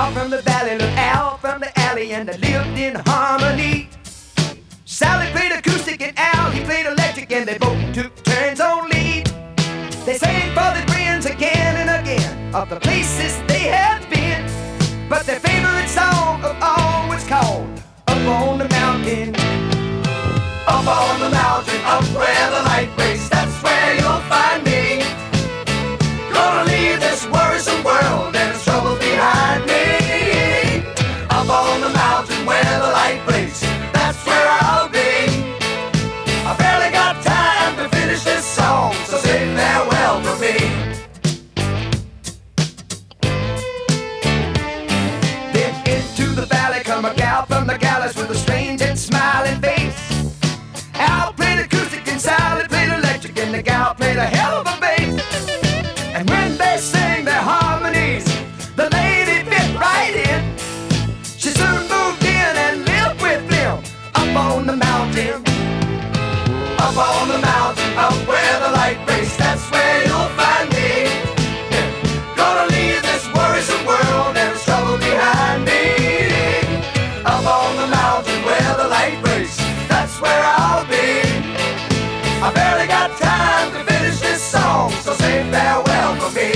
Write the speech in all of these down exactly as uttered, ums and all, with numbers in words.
gal from the valley, look out from the alley, and they lived in harmony. Sally played acoustic and Al, he played electric, and they both took turns on lead. They sang for the friends again and again of the places they had been, but their favorite song of all was called Up on the Mountain. Up on the mountain, up where the light breaks, that's where you'll find me. Gonna leave this worrisome world and its trouble behind me. Up on the mountain where the light breaks, that's where I'll be. I barely got time to finish this song, so say farewell for me. Then into the valley come a gal from the gallows with a strange and smiling face. Al played acoustic and Sally played electric, and the gal played a hell of a bass. And when they sang their harmonies, the lady fit right in. She soon moved in and lived with them up on the mountain. Up on the mountain, up where the light breaks, that's where you'll find me. Gonna leave this worrisome world and its trouble behind me. Up on the mountain where the light breaks, that's where I'll be. I barely got time to finish this song, so say farewell for me.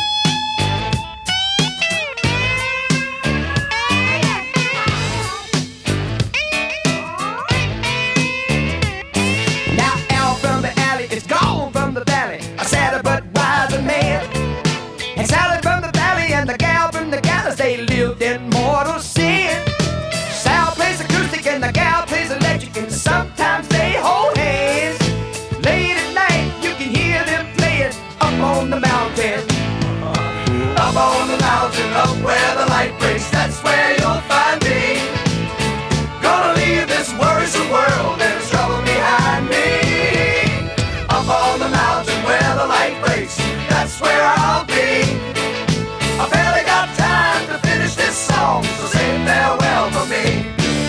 Now Al from the alley is gone from the valley, a sadder but wiser man. And Sally from the valley and the gal from the gallows, they lived in mortal sin. Sal plays acoustic and the gal plays electric, and sometimes they hold hands. Late at night you can hear them playing up on the mountain. Up on the mountain, up where the light breaks, that's where you'll find me. Gonna leave this worrisome world and its trouble behind me. Up on the mountain where the light breaks, that's where I'll be. I barely got time to finish this song, so say farewell for me.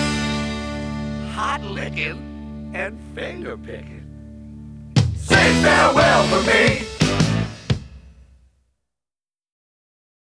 Hot licking and finger picking. Say farewell for me.